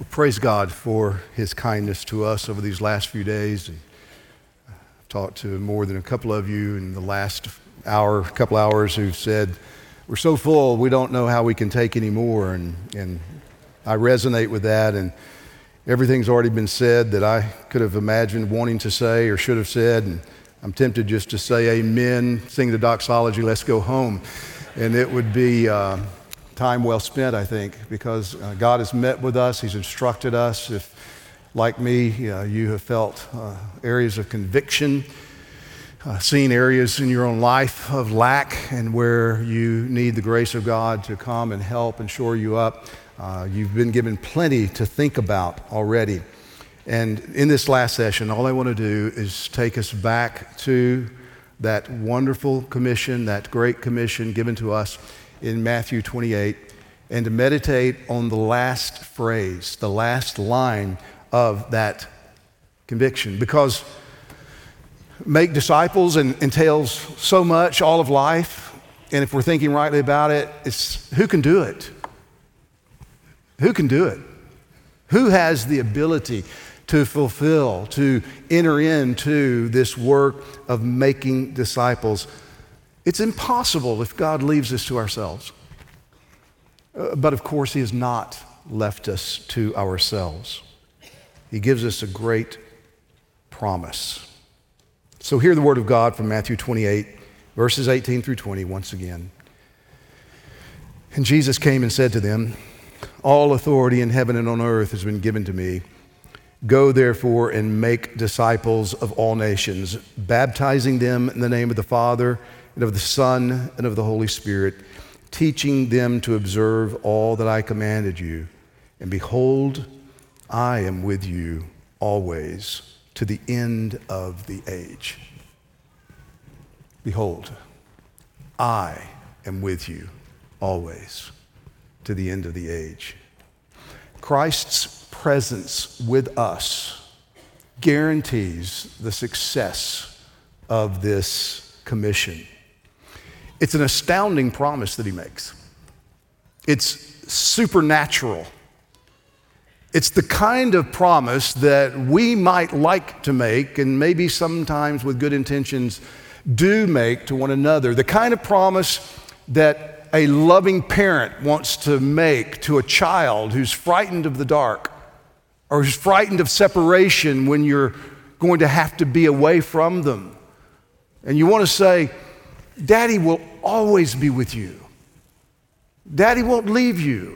Praise God for His kindness to us over these last few days. And I've talked to more than a couple of you in the last couple hours who've said, we're so full, we don't know how we can take any more. And I resonate with that. And everything's already been said that I could have imagined wanting to say or should have said. And I'm tempted just to say amen, sing the doxology, let's go home. And it would be time well spent, I think, because God has met with us. He's instructed us. If, like me, you have felt areas of conviction, seen areas in your own life of lack and where you need the grace of God to come and help and shore you up, you've been given plenty to think about already. And in this last session, all I want to do is take us back to that wonderful commission, that great commission given to us in Matthew 28, and to meditate on the last phrase, the last line of that conviction. Because make disciples entails so much, all of life, and if we're thinking rightly about it, it's who can do it? Who can do it? Who has the ability to fulfill, to enter into this work of making disciples? It's impossible if God leaves us to ourselves. But of course, He has not left us to ourselves. He gives us a great promise. So hear the word of God from Matthew 28, verses 18 through 20 once again. And Jesus came and said to them, "All authority in heaven and on earth has been given to me. Go therefore and make disciples of all nations, baptizing them in the name of the Father and of the Son and of the Holy Spirit, teaching them to observe all that I commanded you. And behold, I am with you always to the end of the age." Behold, I am with you always to the end of the age. Christ's presence with us guarantees the success of this commission. It's an astounding promise that He makes. It's supernatural. It's the kind of promise that we might like to make, and maybe sometimes with good intentions do make to one another. The kind of promise that a loving parent wants to make to a child who's frightened of the dark or who's frightened of separation when you're going to have to be away from them. And you want to say, Daddy will always be with you. Daddy won't leave you.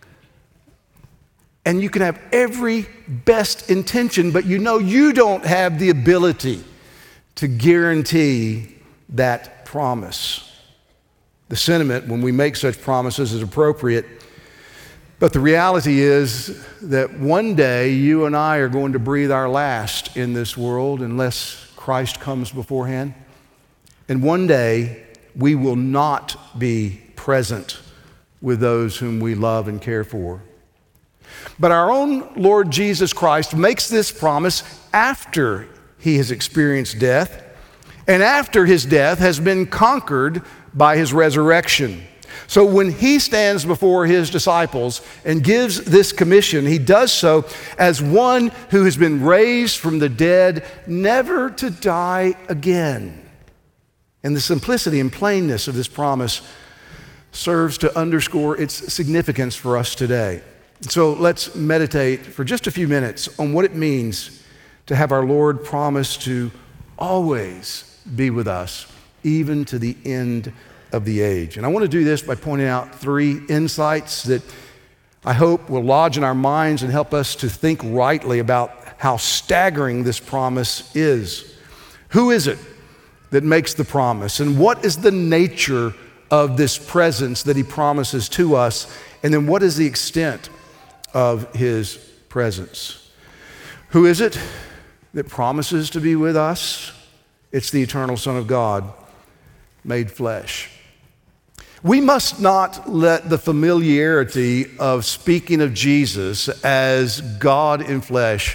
And you can have every best intention, but you know you don't have the ability to guarantee that promise. The sentiment when we make such promises is appropriate, but the reality is that one day you and I are going to breathe our last in this world unless Christ comes beforehand. And one day, we will not be present with those whom we love and care for. But our own Lord Jesus Christ makes this promise after He has experienced death and after His death has been conquered by His resurrection. So when He stands before His disciples and gives this commission, He does so as one who has been raised from the dead, never to die again. And the simplicity and plainness of this promise serves to underscore its significance for us today. So let's meditate for just a few minutes on what it means to have our Lord promise to always be with us, even to the end of the age. And I want to do this by pointing out three insights that I hope will lodge in our minds and help us to think rightly about how staggering this promise is. Who is it that makes the promise? And what is the nature of this presence that He promises to us? And then what is the extent of His presence? Who is it that promises to be with us? It's the eternal Son of God made flesh. We must not let the familiarity of speaking of Jesus as God in flesh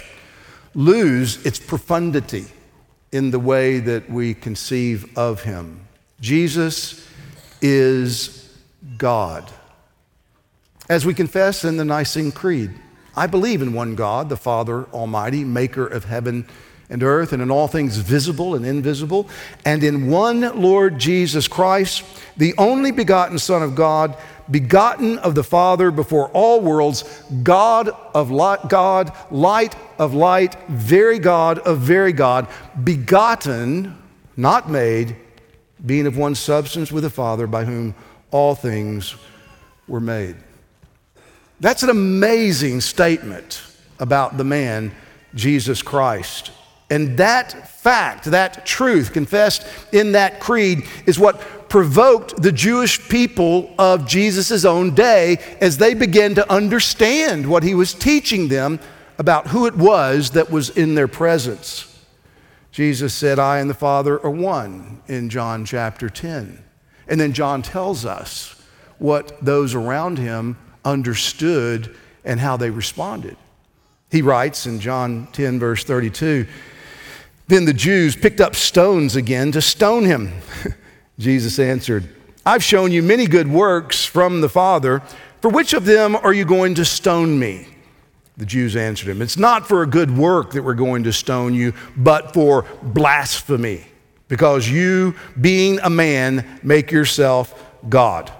lose its profundity in the way that we conceive of Him. Jesus is God. As we confess in the Nicene Creed, I believe in one God, the Father Almighty, maker of heaven and earth, and in all things visible and invisible, and in one Lord Jesus Christ, the only begotten Son of God, begotten of the Father before all worlds, God of light, light of light, very God of very God, begotten, not made, being of one substance with the Father, by whom all things were made. That's an amazing statement about the man, Jesus Christ. And that fact, that truth confessed in that creed is what provoked the Jewish people of Jesus' own day as they began to understand what he was teaching them about who it was that was in their presence. Jesus said, I and the Father are one in John chapter 10. And then John tells us what those around him understood and how they responded. He writes in John 10, verse 32, then the Jews picked up stones again to stone him. Jesus answered, I've shown you many good works from the Father. For which of them are you going to stone me? The Jews answered him, it's not for a good work that we're going to stone you, but for blasphemy, because you, being a man, make yourself God.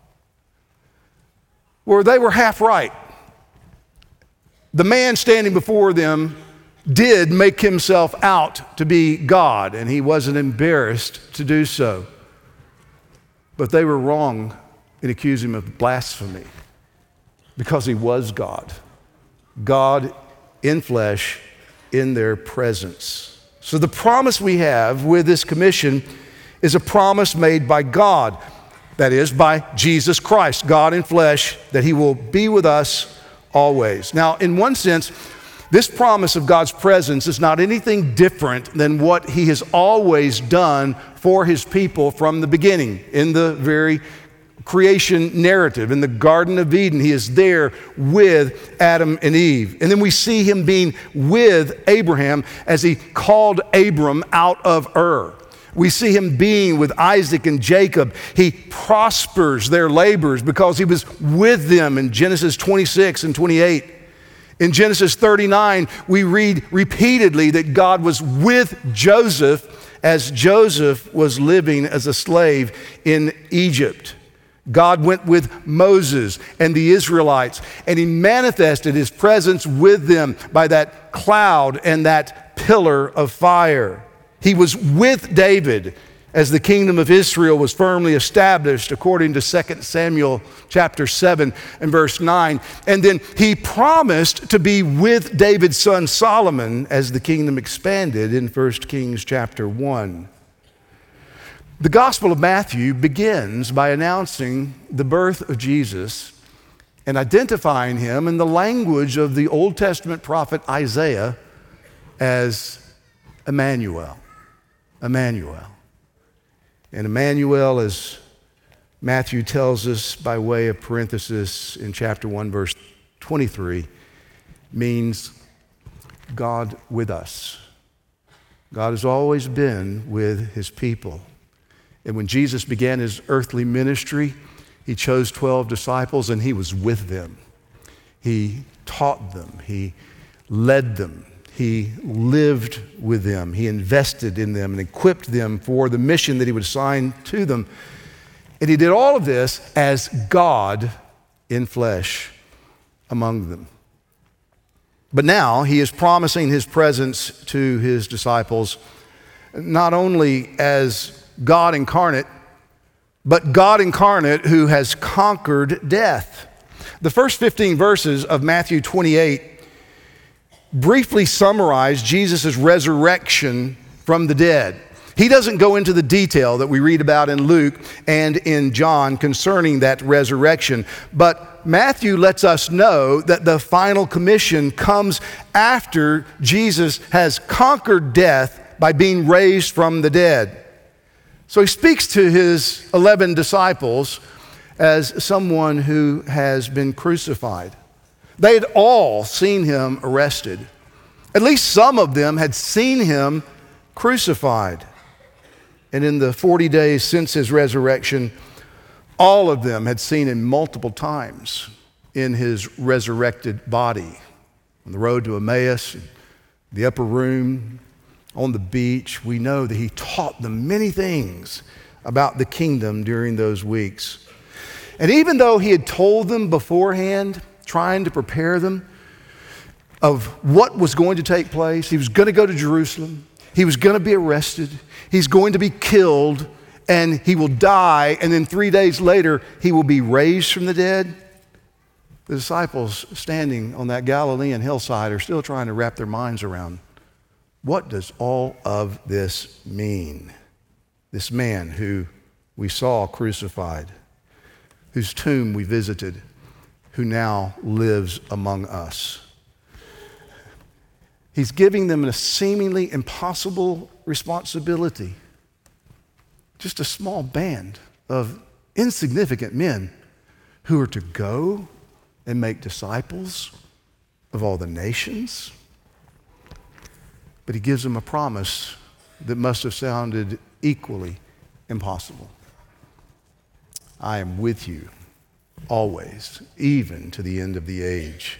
Well, they were half right. The man standing before them did make himself out to be God, and he wasn't embarrassed to do so. But they were wrong in accusing him of blasphemy because he was God. God in flesh in their presence. So the promise we have with this commission is a promise made by God. That is, by Jesus Christ, God in flesh, that he will be with us always. Now, in one sense, this promise of God's presence is not anything different than what he has always done for his people from the beginning. In the very creation narrative, in the Garden of Eden, he is there with Adam and Eve. And then we see him being with Abraham as he called Abram out of Ur. We see him being with Isaac and Jacob. He prospers their labors because he was with them in Genesis 26 and 28. In Genesis 39, we read repeatedly that God was with Joseph as Joseph was living as a slave in Egypt. God went with Moses and the Israelites, and he manifested his presence with them by that cloud and that pillar of fire. He was with David as the kingdom of Israel was firmly established, according to 2 Samuel chapter 7 and verse 9. And then he promised to be with David's son Solomon as the kingdom expanded in 1 Kings chapter 1. The Gospel of Matthew begins by announcing the birth of Jesus and identifying him in the language of the Old Testament prophet Isaiah as Emmanuel. Emmanuel. And Emmanuel, as Matthew tells us by way of parenthesis in chapter 1, verse 23, means God with us. God has always been with his people. And when Jesus began his earthly ministry, he chose 12 disciples and he was with them. He taught them. He led them. He lived with them. He invested in them and equipped them for the mission that he would assign to them. And he did all of this as God in flesh among them. But now he is promising his presence to his disciples, not only as God incarnate, but God incarnate who has conquered death. The first 15 verses of Matthew 28 briefly summarize Jesus' resurrection from the dead. He doesn't go into the detail that we read about in Luke and in John concerning that resurrection, but Matthew lets us know that the final commission comes after Jesus has conquered death by being raised from the dead. So he speaks to his 11 disciples as someone who has been crucified. They had all seen him arrested. At least some of them had seen him crucified. And in the 40 days since his resurrection, all of them had seen him multiple times in his resurrected body. On the road to Emmaus, the upper room, on the beach, we know that he taught them many things about the kingdom during those weeks. And even though he had told them beforehand, trying to prepare them of what was going to take place, he was going to go to Jerusalem, he was going to be arrested, he's going to be killed, and he will die, and then 3 days later, he will be raised from the dead. The disciples standing on that Galilean hillside are still trying to wrap their minds around, what does all of this mean? This man who we saw crucified, whose tomb we visited, who now lives among us. He's giving them a seemingly impossible responsibility. Just a small band of insignificant men who are to go and make disciples of all the nations. But he gives them a promise that must have sounded equally impossible. I am with you always, even to the end of the age.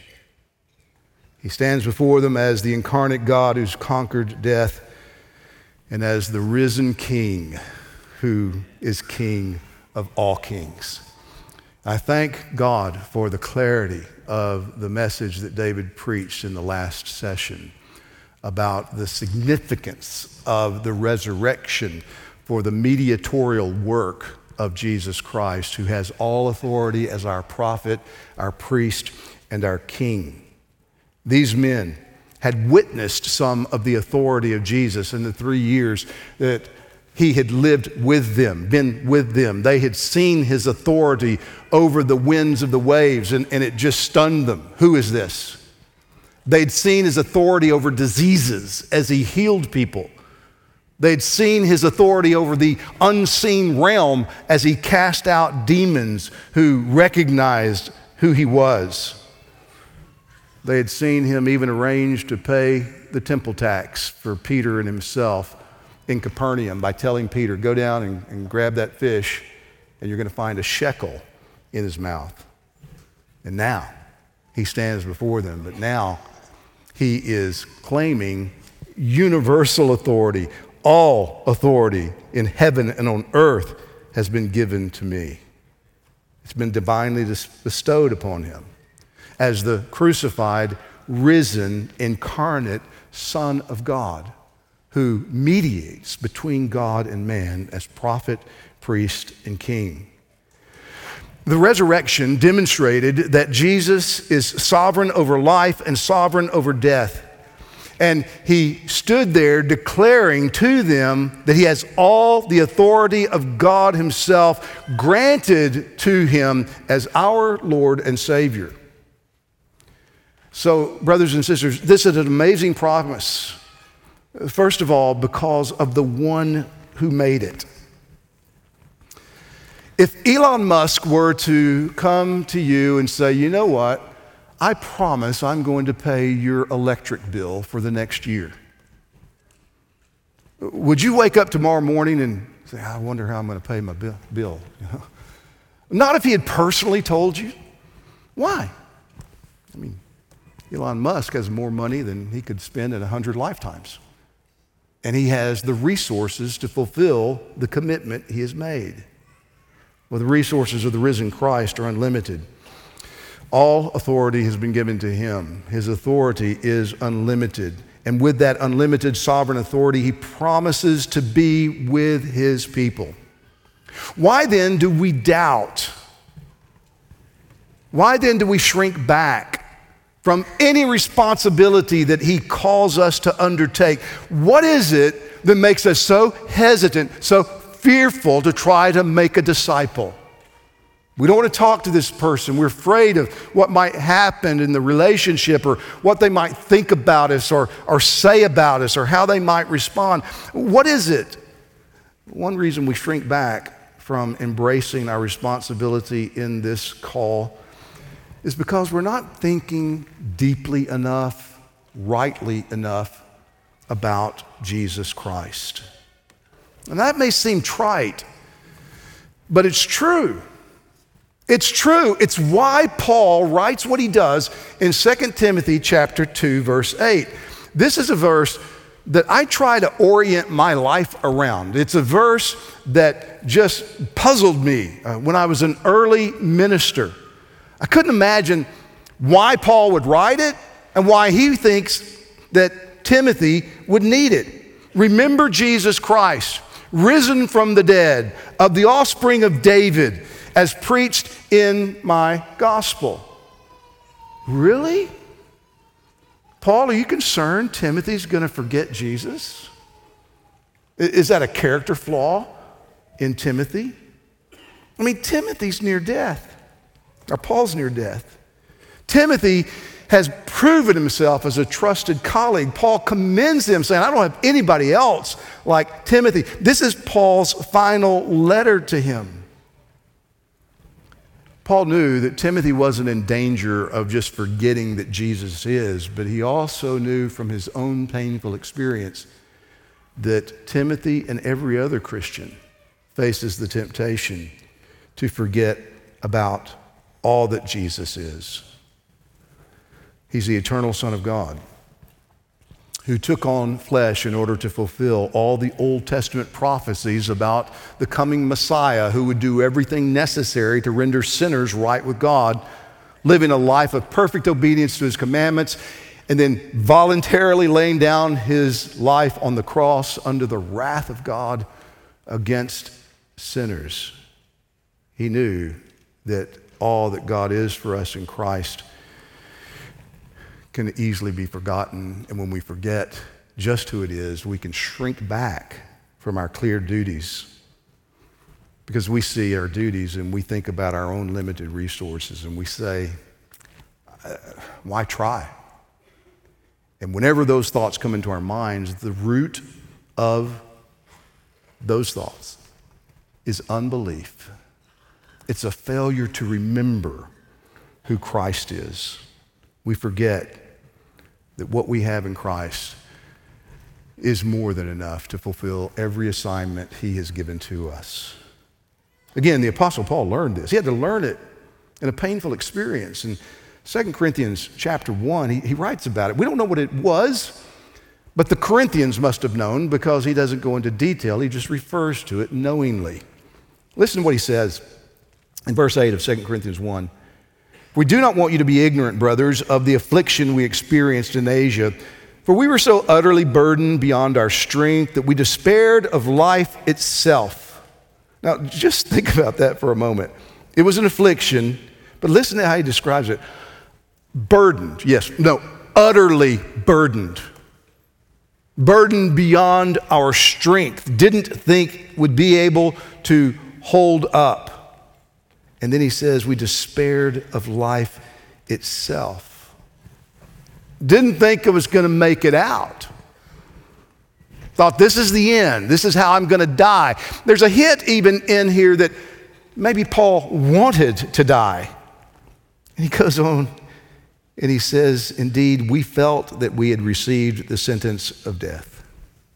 He stands before them as the incarnate God who's conquered death and as the risen King who is King of all kings. I thank God for the clarity of the message that David preached in the last session about the significance of the resurrection for the mediatorial work of Jesus Christ, who has all authority as our prophet, our priest, and our king. These men had witnessed some of the authority of Jesus in the 3 years that he had lived with them, been with them. They had seen his authority over the winds of the waves, and it just stunned them. Who is this? They'd seen his authority over diseases as he healed people. They'd seen his authority over the unseen realm as he cast out demons who recognized who he was. They had seen him even arrange to pay the temple tax for Peter and himself in Capernaum by telling Peter, go down and grab that fish and you're going to find a shekel in his mouth. And now he stands before them, but now he is claiming universal authority. All authority in heaven and on earth has been given to me. It's been divinely bestowed upon him as the crucified, risen, incarnate Son of God who mediates between God and man as prophet, priest, and king. The resurrection demonstrated that Jesus is sovereign over life and sovereign over death. And he stood there declaring to them that he has all the authority of God himself granted to him as our Lord and Savior. So, brothers and sisters, this is an amazing promise. First of all, because of the one who made it. If Elon Musk were to come to you and say, you know what, I promise I'm going to pay your electric bill for the next year. Would you wake up tomorrow morning and say, I wonder how I'm going to pay my bill? You know? Not if he had personally told you. Why? I mean, Elon Musk has more money than he could spend in 100 lifetimes. And he has the resources to fulfill the commitment he has made. Well, the resources of the risen Christ are unlimited. All authority has been given to him. His authority is unlimited. And with that unlimited sovereign authority, he promises to be with his people. Why then do we doubt? Why then do we shrink back from any responsibility that he calls us to undertake? What is it that makes us so hesitant, so fearful to try to make a disciple? We don't want to talk to this person. We're afraid of what might happen in the relationship or what they might think about us or say about us or how they might respond. What is it? One reason we shrink back from embracing our responsibility in this call is because we're not thinking deeply enough, rightly enough about Jesus Christ. And that may seem trite, but it's true. It's true. It's why Paul writes what he does in 2 Timothy chapter 2, verse 8. This is a verse that I try to orient my life around. It's a verse that just puzzled me when I was an early minister. I couldn't imagine why Paul would write it and why he thinks that Timothy would need it. Remember Jesus Christ, risen from the dead, of the offspring of David, as preached in my gospel. Really? Paul, are you concerned Timothy's going to forget Jesus? Is that a character flaw in Timothy? I mean, Timothy's near death, or Paul's near death. Timothy has proven himself as a trusted colleague. Paul commends him, saying, I don't have anybody else like Timothy. This is Paul's final letter to him. Paul knew that Timothy wasn't in danger of just forgetting that Jesus is, but he also knew from his own painful experience that Timothy and every other Christian faces the temptation to forget about all that Jesus is. He's the eternal Son of God who took on flesh in order to fulfill all the Old Testament prophecies about the coming Messiah who would do everything necessary to render sinners right with God, living a life of perfect obedience to his commandments, and then voluntarily laying down his life on the cross under the wrath of God against sinners. He knew that all that God is for us in Christ can easily be forgotten, and when we forget just who it is, we can shrink back from our clear duties because we see our duties and we think about our own limited resources and we say, why try? And whenever those thoughts come into our minds, the root of those thoughts is unbelief. It's a failure to remember who Christ is. We forget that what we have in Christ is more than enough to fulfill every assignment he has given to us. Again, the Apostle Paul learned this. He had to learn it in a painful experience. In 2 Corinthians chapter 1, he writes about it. We don't know what it was, but the Corinthians must have known because he doesn't go into detail. He just refers to it knowingly. Listen to what he says in verse 8 of 2 Corinthians 1. We do not want you to be ignorant, brothers, of the affliction we experienced in Asia, for we were so utterly burdened beyond our strength that we despaired of life itself. Now, just think about that for a moment. It was an affliction, but listen to how he describes it. Burdened, utterly burdened. Burdened beyond our strength. Didn't think would be able to hold up. And then he says, we despaired of life itself. Didn't think I was going to make it out. Thought this is the end. This is how I'm going to die. There's a hint even in here that maybe Paul wanted to die. And he goes on and he says, indeed, we felt that we had received the sentence of death.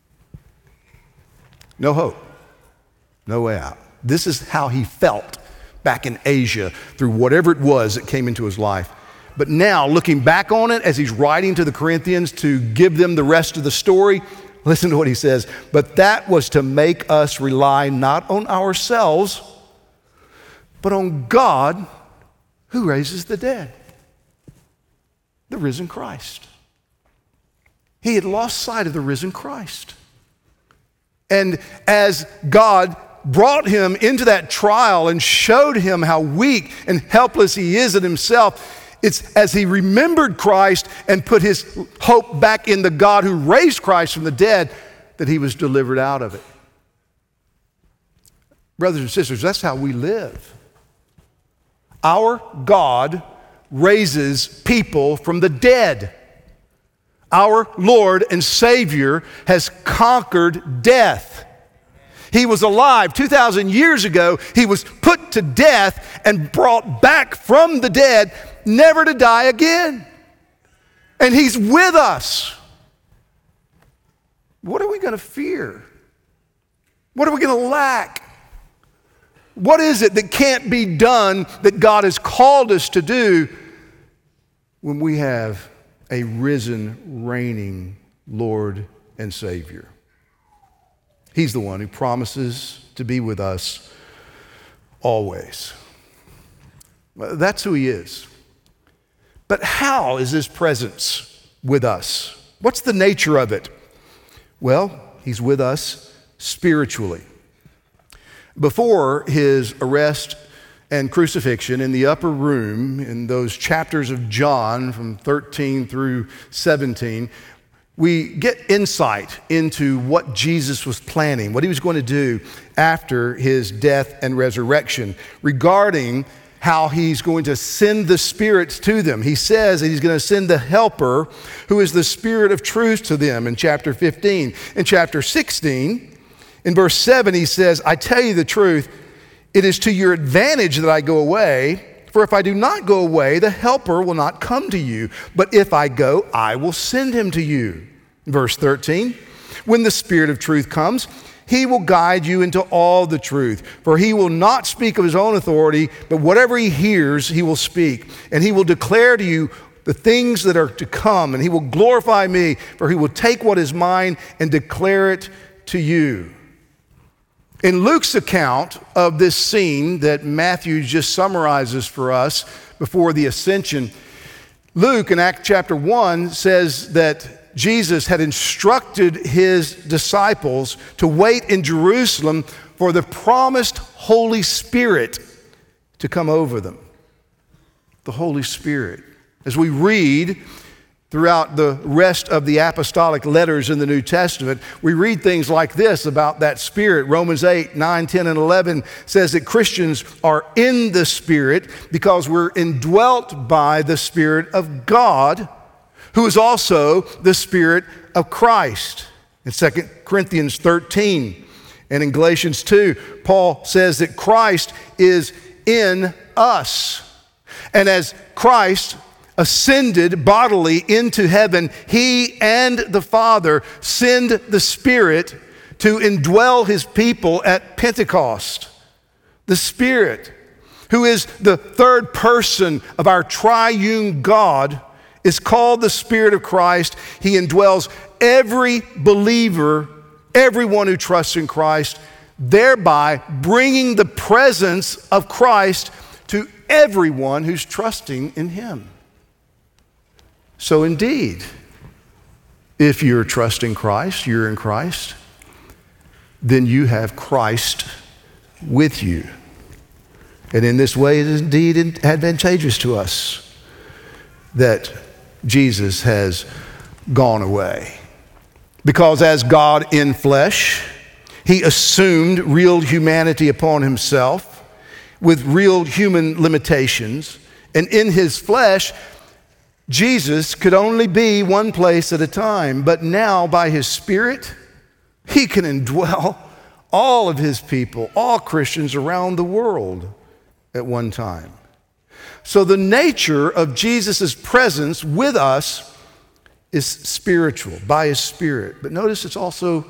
No hope. No way out. This is how he felt back in Asia through whatever it was that came into his life. But now, looking back on it as he's writing to the Corinthians to give them the rest of the story, listen to what he says. But that was to make us rely not on ourselves, but on God who raises the dead, the risen Christ. He had lost sight of the risen Christ. And as God brought him into that trial and showed him how weak and helpless he is in himself, it's as he remembered Christ and put his hope back in the God who raised Christ from the dead that he was delivered out of it. Brothers and sisters, that's how we live. Our God raises people from the dead. Our Lord and Savior has conquered death. He was alive 2,000 years ago. He was put to death and brought back from the dead, never to die again. And he's with us. What are we going to fear? What are we going to lack? What is it that can't be done that God has called us to do when we have a risen, reigning Lord and Savior? He's the one who promises to be with us always. That's who he is. But how is his presence with us? What's the nature of it? Well, he's with us spiritually. Before his arrest and crucifixion, in the upper room, in those chapters of John from 13 through 17, we get insight into what Jesus was planning, what he was going to do after his death and resurrection, regarding how he's going to send the spirits to them. He says that he's going to send the helper, who is the Spirit of truth, to them in chapter 15. In chapter 16, in verse 7, he says, I tell you the truth, it is to your advantage that I go away. For if I do not go away, the helper will not come to you. But if I go, I will send him to you. Verse 13, when the Spirit of truth comes, he will guide you into all the truth. For he will not speak of his own authority, but whatever he hears, he will speak. And he will declare to you the things that are to come. And he will glorify me, for he will take what is mine and declare it to you. In Luke's account of this scene that Matthew just summarizes for us before the ascension, Luke in Acts chapter 1 says that Jesus had instructed his disciples to wait in Jerusalem for the promised Holy Spirit to come over them. The Holy Spirit. As we read throughout the rest of the apostolic letters in the New Testament, we read things like this about that Spirit. Romans 8, 9, 10, and 11 says that Christians are in the Spirit because we're indwelt by the Spirit of God, who is also the Spirit of Christ. In 2 Corinthians 13 and in Galatians 2, Paul says that Christ is in us. And as Christ ascended bodily into heaven, he and the Father send the Spirit to indwell his people at Pentecost. The Spirit, who is the third person of our triune God, is called the Spirit of Christ. He indwells every believer, everyone who trusts in Christ, thereby bringing the presence of Christ to everyone who's trusting in him. So indeed, if you're trusting Christ, you're in Christ, then you have Christ with you. And in this way, it is indeed advantageous to us that Jesus has gone away. Because as God in flesh, he assumed real humanity upon himself with real human limitations. And in his flesh, Jesus could only be one place at a time, but now by his Spirit, he can indwell all of his people, all Christians around the world at one time. So the nature of Jesus' presence with us is spiritual, by his Spirit. But notice it's also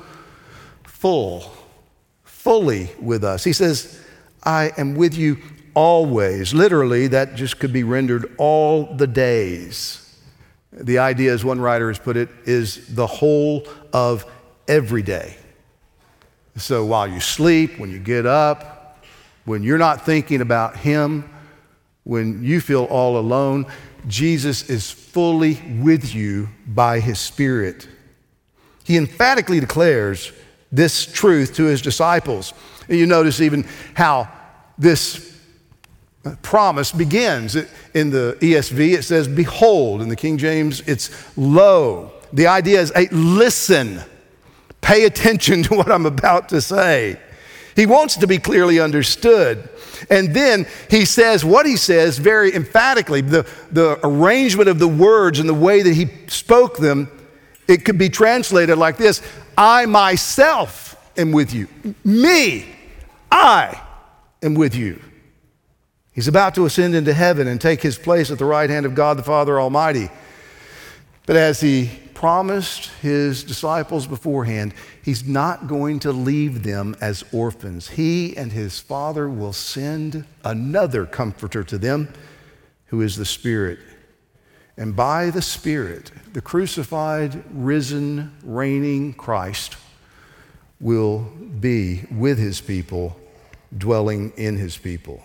fully with us. He says, I am with you always. Literally, that just could be rendered all the days. The idea, as one writer has put it, is the whole of every day. So while you sleep, when you get up, when you're not thinking about him, when you feel all alone, Jesus is fully with you by his Spirit. He emphatically declares this truth to his disciples. And you notice even how this promise begins. In the ESV, it says, behold. In the King James, it's lo. The idea is, hey, listen. Pay attention to what I'm about to say. He wants to be clearly understood. And then he says what he says very emphatically. The arrangement of the words and the way that he spoke them, it could be translated like this: I myself am with you. Me, I am with you. He's about to ascend into heaven and take his place at the right hand of God the Father Almighty. But as he promised his disciples beforehand, he's not going to leave them as orphans. He and his Father will send another comforter to them, who is the Spirit. And by the Spirit, the crucified, risen, reigning Christ will be with his people, dwelling in his people.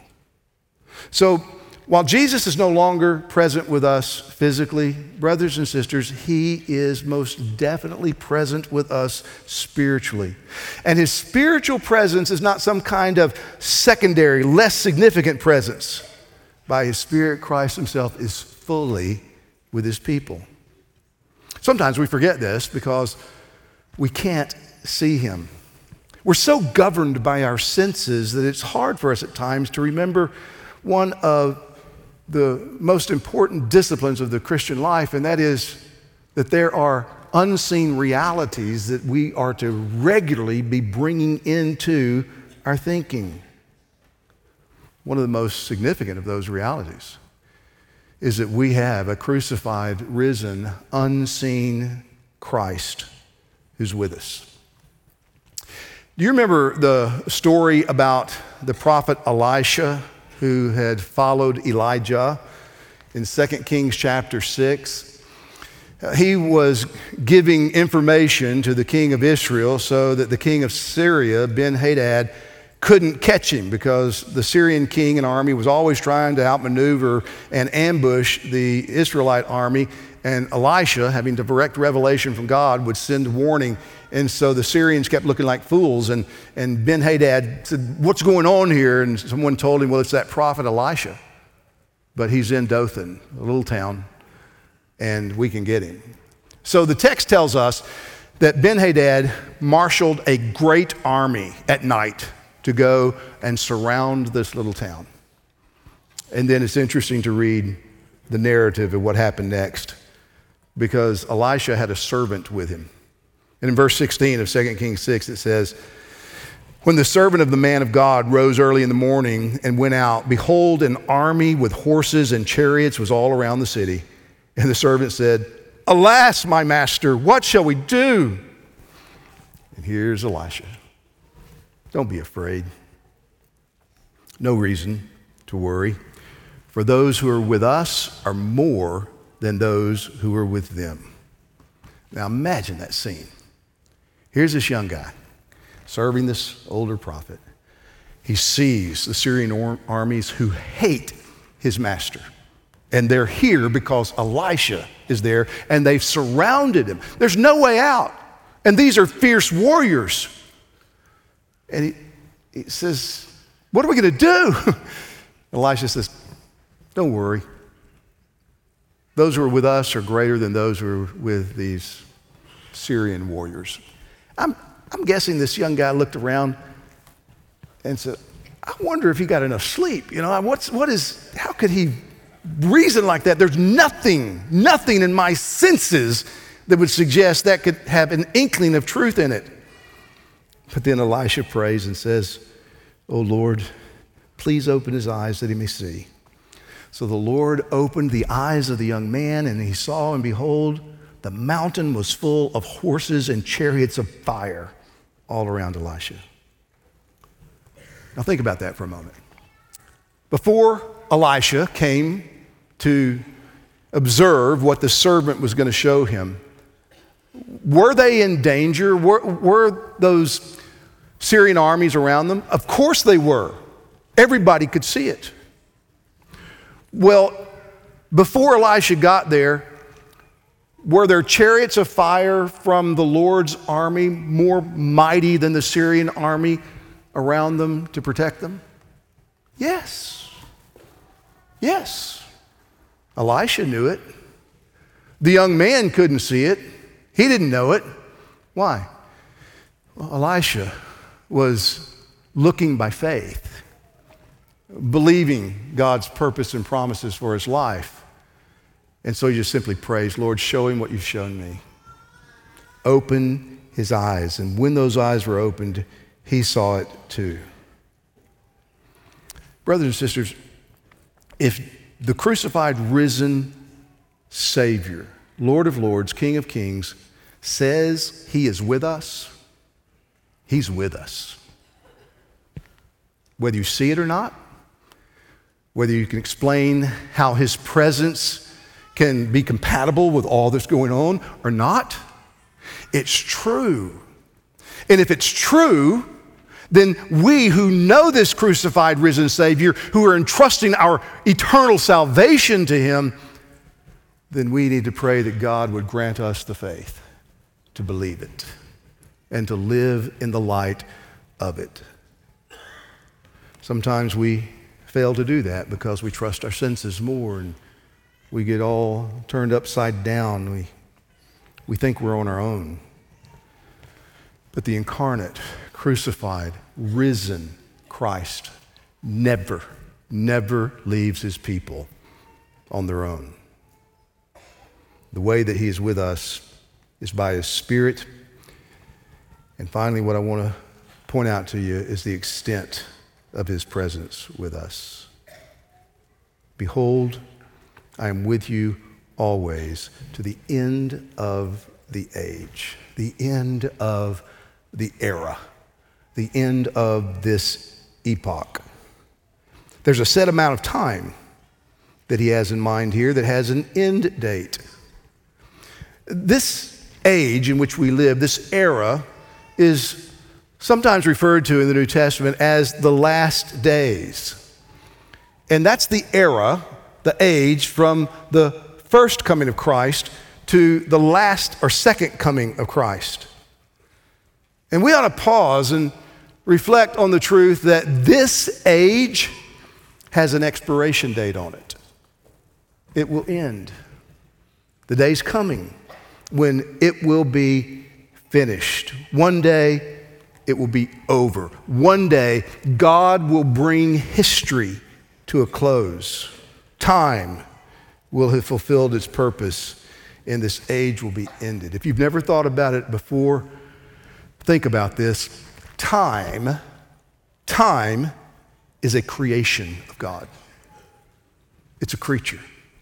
So, while Jesus is no longer present with us physically, brothers and sisters, he is most definitely present with us spiritually. And his spiritual presence is not some kind of secondary, less significant presence. By his Spirit, Christ himself is fully with his people. Sometimes we forget this because we can't see him. We're so governed by our senses that it's hard for us at times to remember one of the most important disciplines of the Christian life, and that is that there are unseen realities that we are to regularly be bringing into our thinking. One of the most significant of those realities is that we have a crucified, risen, unseen Christ who's with us. Do you remember the story about the prophet Elisha, who had followed Elijah in 2 Kings chapter 6? He was giving information to the king of Israel so that the king of Syria, Ben-Hadad, couldn't catch him, because the Syrian king and army was always trying to outmaneuver and ambush the Israelite army. And Elisha, having direct revelation from God, would send warning. And so the Syrians kept looking like fools. And Ben-Hadad said, "What's going on here?" And someone told him, "Well, it's that prophet Elisha. But he's in Dothan, a little town, and we can get him." So the text tells us that Ben-Hadad marshaled a great army at night to go and surround this little town. And then it's interesting to read the narrative of what happened next, because Elisha had a servant with him. And in verse 16 of 2 Kings 6, it says, "When the servant of the man of God rose early in the morning and went out, behold, an army with horses and chariots was all around the city. And the servant said, 'Alas, my master, what shall we do?' And here's Elisha. Don't be afraid. No reason to worry. For those who are with us are more than those who are with them." Now imagine that scene. Here's this young guy serving this older prophet. He sees the Syrian armies who hate his master. And they're here because Elisha is there, and they've surrounded him. There's no way out. And these are fierce warriors. And he says, "What are we going to do?" Elisha says, "Don't worry. Those who are with us are greater than those who are with these Syrian warriors." I'm guessing this young guy looked around and said, "I wonder if he got enough sleep. How could he reason like that? There's nothing in my senses that would suggest that could have an inkling of truth in it." But then Elisha prays and says, "Oh Lord, please open his eyes that he may see." So the Lord opened the eyes of the young man, and he saw, and behold, the mountain was full of horses and chariots of fire all around Elisha. Now think about that for a moment. Before Elisha came to observe what the servant was going to show him, were they in danger? Were those Syrian armies around them? Of course they were. Everybody could see it. Well, before Elisha got there, were there chariots of fire from the Lord's army more mighty than the Syrian army around them to protect them? Yes. Yes. Elisha knew it. The young man couldn't see it. He didn't know it. Why? Well, Elisha was looking by faith, believing God's purpose and promises for his life. And so he just simply prays, "Lord, show him what you've shown me. Open his eyes." And when those eyes were opened, he saw it too. Brothers and sisters, if the crucified, risen Savior Lord of lords, King of kings, says he is with us, he's with us. Whether you see it or not, whether you can explain how his presence can be compatible with all that's going on or not, it's true. And if it's true, then we who know this crucified, risen Savior, who are entrusting our eternal salvation to him, then we need to pray that God would grant us the faith to believe it and to live in the light of it. Sometimes we fail to do that because we trust our senses more and we get all turned upside down. We think we're on our own. But the incarnate, crucified, risen Christ never leaves his people on their own. The way that he is with us is by his Spirit. And finally, what I want to point out to you is the extent of his presence with us. Behold, I am with you always to the end of the age, the end of the era, the end of this epoch. There's a set amount of time that he has in mind here that has an end date. This age in which we live, this era, is sometimes referred to in the New Testament as the last days. And that's the era, the age from the first coming of Christ to the last or second coming of Christ. And we ought to pause and reflect on the truth that this age has an expiration date on it. It will end. The day's coming when it will be finished. One day it will be over. One day God will bring history to a close. Time will have fulfilled its purpose and this age will be ended. If you've never thought about it before, think about this. Time is a creation of God. It's a creature.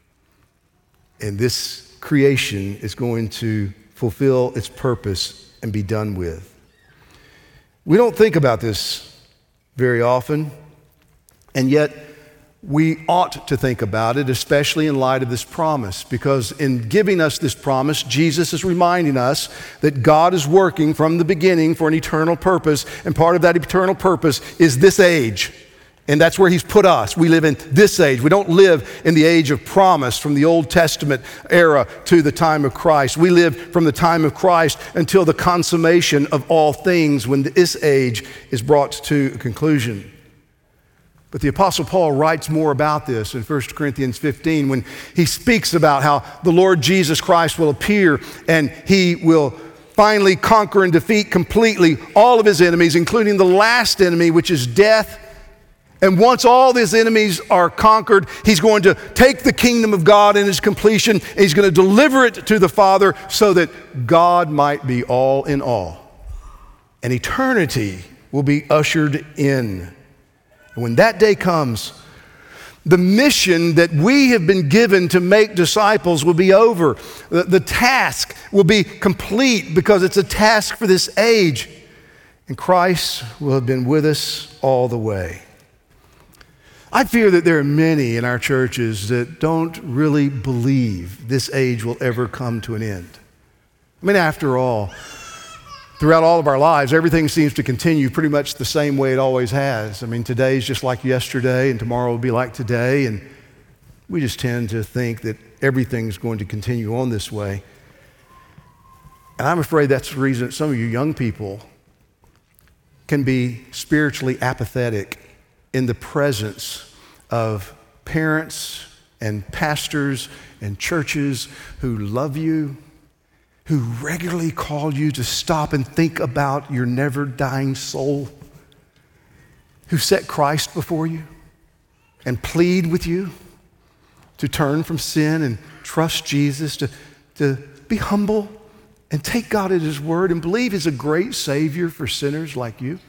And this creation is going to fulfill its purpose and be done with. We don't think about this very often, and yet we ought to think about it, especially in light of this promise, because in giving us this promise, Jesus is reminding us that God is working from the beginning for an eternal purpose, and part of that eternal purpose is this age. And that's where he's put us. We live in this age. We don't live in the age of promise from the Old Testament era to the time of Christ. We live from the time of Christ until the consummation of all things when this age is brought to a conclusion. But the Apostle Paul writes more about this in 1 Corinthians 15 when he speaks about how the Lord Jesus Christ will appear and he will finally conquer and defeat completely all of his enemies, including the last enemy, which is death. And once all his enemies are conquered, he's going to take the kingdom of God in its completion, and he's going to deliver it to the Father so that God might be all in all. And eternity will be ushered in. And when that day comes, the mission that we have been given to make disciples will be over. The task will be complete because it's a task for this age. And Christ will have been with us all the way. I fear that there are many in our churches that don't really believe this age will ever come to an end. I mean, after all, throughout all of our lives, everything seems to continue pretty much the same way it always has. I mean, today's just like yesterday, and tomorrow will be like today, and we just tend to think that everything's going to continue on this way. And I'm afraid that's the reason that some of you young people can be spiritually apathetic in the presence of parents and pastors and churches who love you, who regularly call you to stop and think about your never-dying soul, who set Christ before you and plead with you to turn from sin and trust Jesus, to be humble and take God at his word and believe he's a great Savior for sinners like you.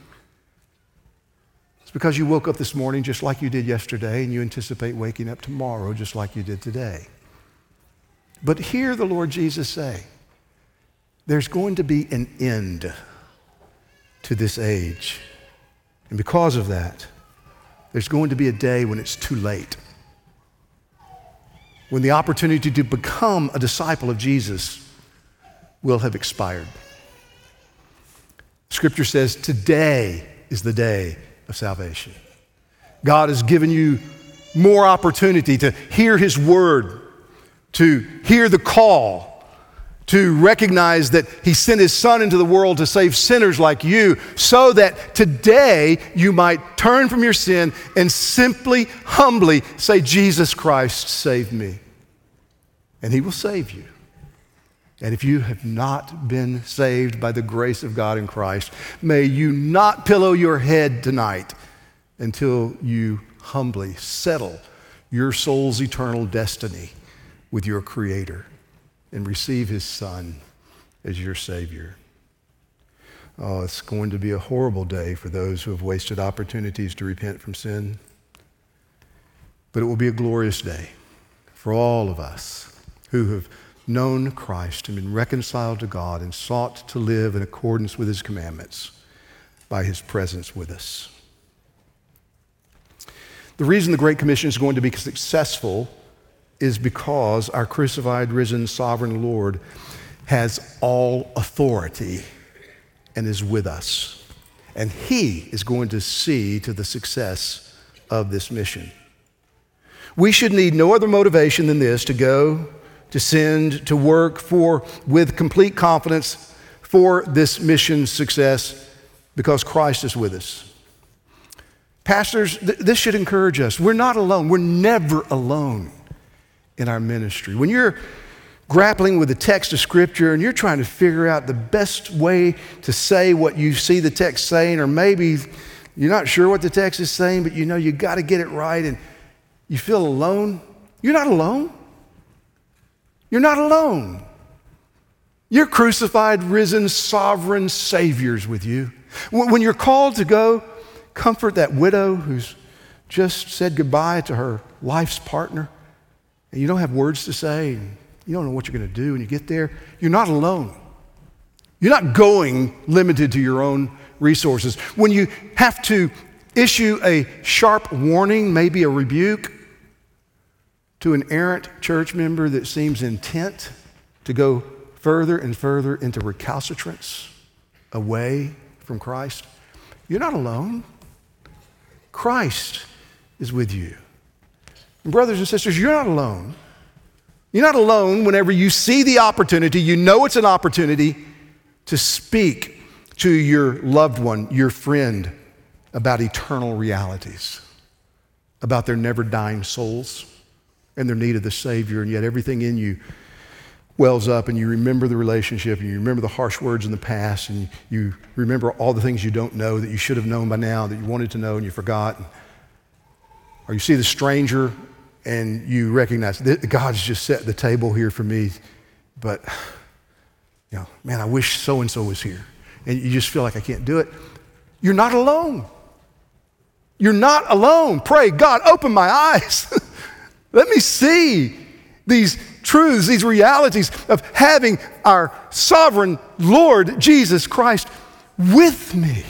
Because you woke up this morning just like you did yesterday, and you anticipate waking up tomorrow just like you did today. But hear the Lord Jesus say, there's going to be an end to this age. And because of that, there's going to be a day when it's too late. When the opportunity to become a disciple of Jesus will have expired. Scripture says today is the day of salvation. God has given you more opportunity to hear His word, to hear the call, to recognize that He sent His Son into the world to save sinners like you, so that today you might turn from your sin and simply, humbly say, Jesus Christ, save me. And He will save you. And if you have not been saved by the grace of God in Christ, may you not pillow your head tonight until you humbly settle your soul's eternal destiny with your Creator and receive His Son as your Savior. Oh, it's going to be a horrible day for those who have wasted opportunities to repent from sin. But it will be a glorious day for all of us who have known Christ and been reconciled to God and sought to live in accordance with His commandments by His presence with us. The reason the Great Commission is going to be successful is because our crucified, risen, sovereign Lord has all authority and is with us. And He is going to see to the success of this mission. We should need no other motivation than this to go, to send, to work with complete confidence for this mission's success because Christ is with us. Pastors, this should encourage us. We're not alone. We're never alone in our ministry. When you're grappling with the text of Scripture and you're trying to figure out the best way to say what you see the text saying, or maybe you're not sure what the text is saying, but you know you got to get it right and you feel alone, you're not alone. You're not alone. Your crucified, risen, sovereign Savior's with you. When you're called to go comfort that widow who's just said goodbye to her life's partner, and you don't have words to say, and you don't know what you're going to do when you get there, you're not alone. You're not going limited to your own resources. When you have to issue a sharp warning, maybe a rebuke, to an errant church member that seems intent to go further and further into recalcitrance away from Christ, you're not alone. Christ is with you. And brothers and sisters, you're not alone. You're not alone whenever you see the opportunity, you know it's an opportunity to speak to your loved one, your friend, about eternal realities, about their never dying souls and their need of the Savior, and yet everything in you wells up and you remember the relationship and you remember the harsh words in the past and you remember all the things you don't know that you should have known by now that you wanted to know and you forgot. Or you see the stranger and you recognize that God's just set the table here for me, but man, I wish so-and-so was here. And you just feel like I can't do it. You're not alone. You're not alone. Pray, God, open my eyes. Let me see these truths, these realities of having our sovereign Lord Jesus Christ with me,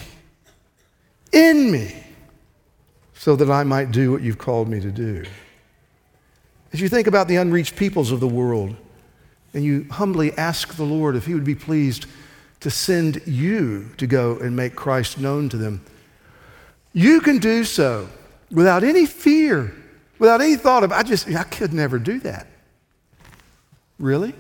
in me, so that I might do what you've called me to do. As you think about the unreached peoples of the world, and you humbly ask the Lord if He would be pleased to send you to go and make Christ known to them, you can do so without any fear, without any thought of, I could never do that. Really?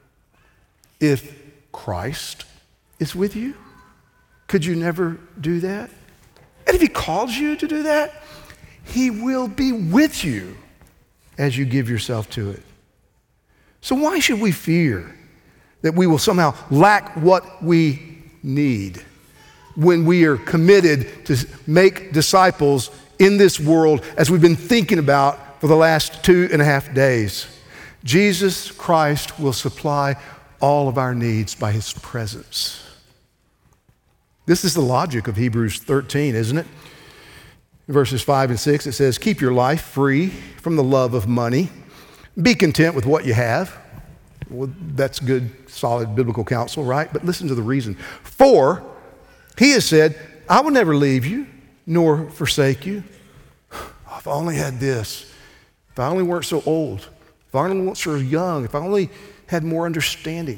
If Christ is with you, could you never do that? And if He calls you to do that, He will be with you as you give yourself to it. So why should we fear that we will somehow lack what we need when we are committed to make disciples in this world, as we've been thinking about for the last 2.5 days? Jesus Christ will supply all of our needs by His presence. This is the logic of Hebrews 13, isn't it? In verses 5 and 6, it says, keep your life free from the love of money. Be content with what you have. Well, that's good, solid biblical counsel, right? But listen to the reason. For he has said, I will never leave you nor forsake you. Oh, if I only had this, if I only weren't so old, if I only weren't so young, if I only had more understanding.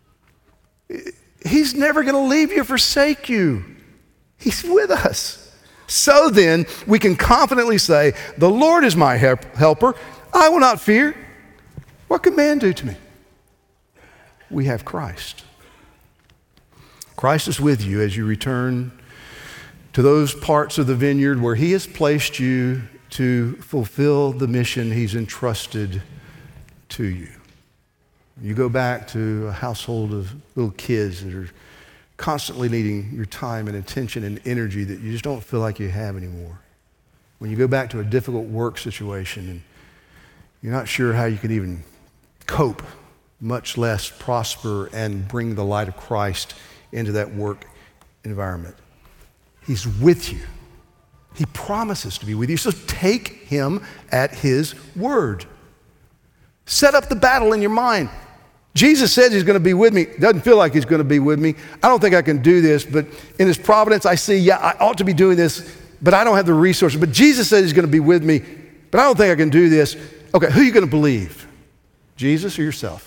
He's never going to leave you or forsake you. He's with us. So then, we can confidently say, the Lord is my helper. I will not fear. What can man do to me? We have Christ. Christ is with you as you return to those parts of the vineyard where he has placed you to fulfill the mission he's entrusted to you. You go back to a household of little kids that are constantly needing your time and attention and energy that you just don't feel like you have anymore. When you go back to a difficult work situation and you're not sure how you can even cope, much less prosper and bring the light of Christ into that work environment. He's with you. He promises to be with you. So take him at his word. Set up the battle in your mind. Jesus says he's going to be with me. Doesn't feel like he's going to be with me. I don't think I can do this, but in his providence, I see, yeah, I ought to be doing this, but I don't have the resources. But Jesus says he's going to be with me, but I don't think I can do this. Okay, who are you going to believe? Jesus or yourself?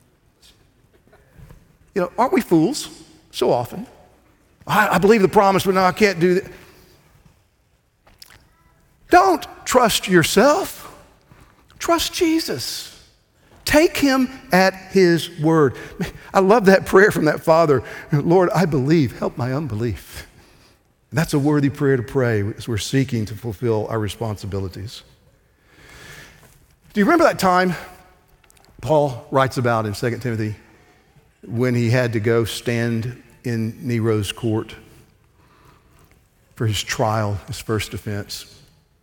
You know, aren't we fools so often? I believe the promise, but no, I can't do that. Don't trust yourself. Trust Jesus. Take him at his word. I love that prayer from that father. Lord, I believe, help my unbelief. And that's a worthy prayer to pray as we're seeking to fulfill our responsibilities. Do you remember that time Paul writes about in 2 Timothy when he had to go stand in Nero's court for his trial, his first defense?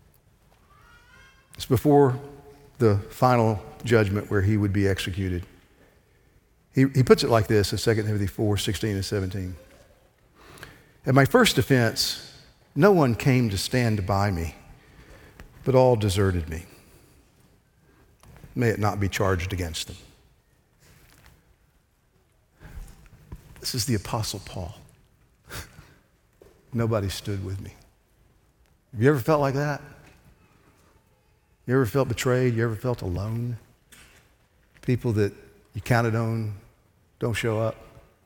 It's before the final judgment where he would be executed. He puts it like this in 2 Timothy 4:16 and 17. At my first defense, no one came to stand by me, but all deserted me. May it not be charged against them. This is the Apostle Paul. Nobody stood with me. Have you ever felt like that? You ever felt betrayed? You ever felt alone? People that you counted on don't show up?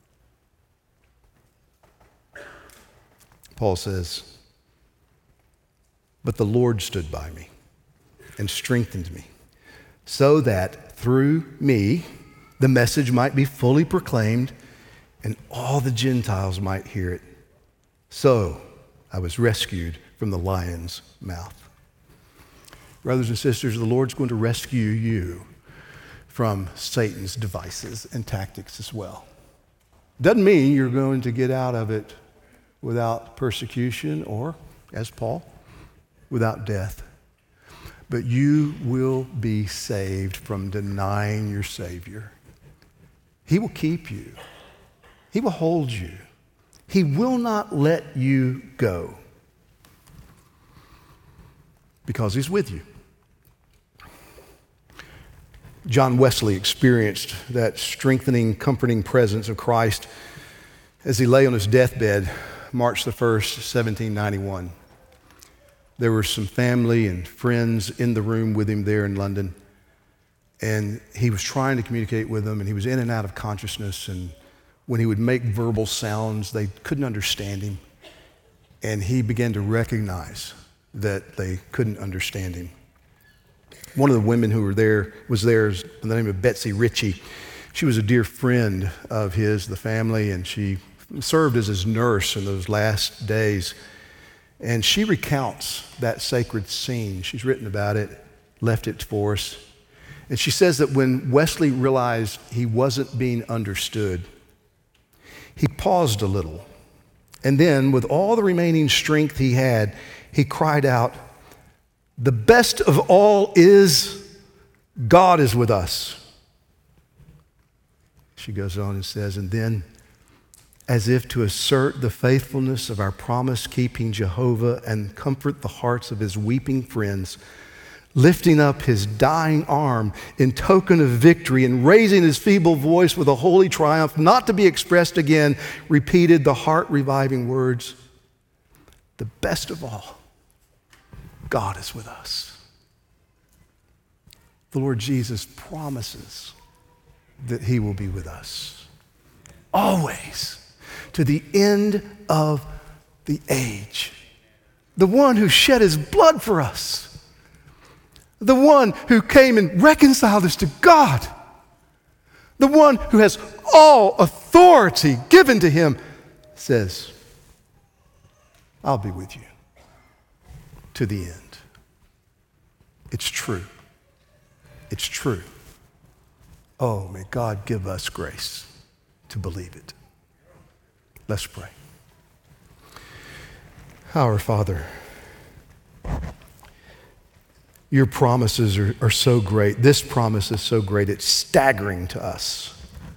Paul says, but the Lord stood by me and strengthened me so that through me the message might be fully proclaimed and all the Gentiles might hear it. So I was rescued from the lion's mouth. Brothers and sisters, the Lord's going to rescue you from Satan's devices and tactics as well. Doesn't mean you're going to get out of it without persecution or, as Paul, without death. But you will be saved from denying your Savior. He will keep you. He will hold you. He will not let you go because he's with you. John Wesley experienced that strengthening, comforting presence of Christ as he lay on his deathbed, March the 1st, 1791. There were some family and friends in the room with him there in London, and he was trying to communicate with them, and he was in and out of consciousness, and when he would make verbal sounds, they couldn't understand him, and he began to recognize that they couldn't understand him. One of the women who was there by the name of Betsy Ritchie. She was a dear friend of his, the family, and she served as his nurse in those last days. And she recounts that sacred scene. She's written about it, left it for us. And she says that when Wesley realized he wasn't being understood, he paused a little. And then, with all the remaining strength he had, he cried out, "The best of all is God is with us." She goes on and says, and then, as if to assert the faithfulness of our promise-keeping Jehovah and comfort the hearts of his weeping friends, lifting up his dying arm in token of victory and raising his feeble voice with a holy triumph, not to be expressed again, repeated the heart-reviving words, "The best of all, God is with us." The Lord Jesus promises that he will be with us always to the end of the age. The one who shed his blood for us, the one who came and reconciled us to God, the one who has all authority given to him, says, "I'll be with you to the end." It's true. It's true. Oh, may God give us grace to believe it. Let's pray. Our Father, your promises are so great. This promise is so great, it's staggering to us.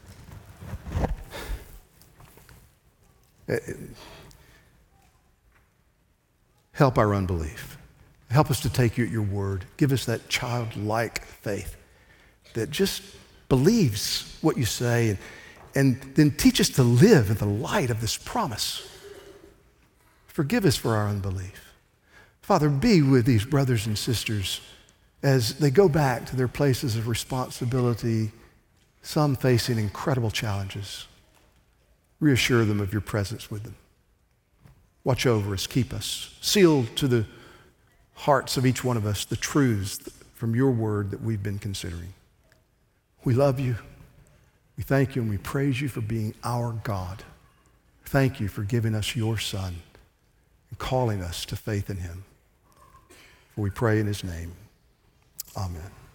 Help our unbelief. Help us to take you at your word. Give us that childlike faith that just believes what you say, and then teach us to live in the light of this promise. Forgive us for our unbelief. Father, be with these brothers and sisters as they go back to their places of responsibility, some facing incredible challenges. Reassure them of your presence with them. Watch over us, keep us. Seal to the hearts of each one of us the truths from your word that we've been considering. We love you. We thank you and we praise you for being our God. Thank you for giving us your Son and calling us to faith in him. For we pray in his name. Amen.